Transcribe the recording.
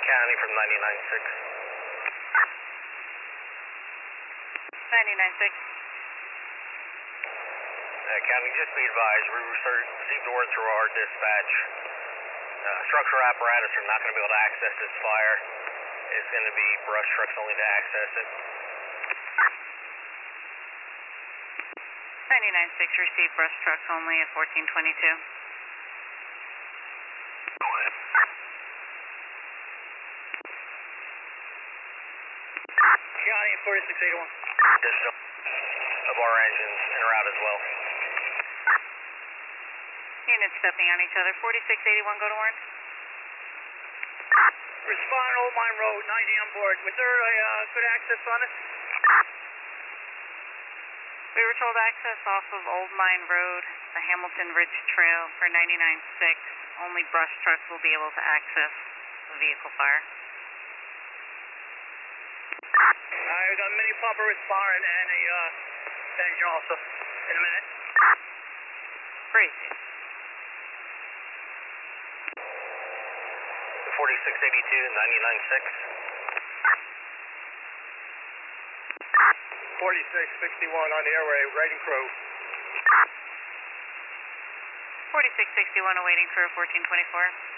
County from 99.6. 99.6. County, just be advised, we received word through our dispatch. Structural apparatus are not going to be able to access this fire. It's going to be brush trucks only to access it. 99.6 received brush trucks only at 1422. County 4681. Additional of our engines en route as well. Units stepping on each other. 4681, go to Warren. Respond, Old Mine Road, 90 on board. Was there a good access on it? We were told access off of Old Mine Road, the Hamilton Ridge Trail for 99.6. Only brush trucks will be able to access the vehicle fire. We got a mini pumper responding and a engine also in a minute. Great. 4682, 99.6. 4661 on the airway, rating crew. 4661 awaiting crew 1424.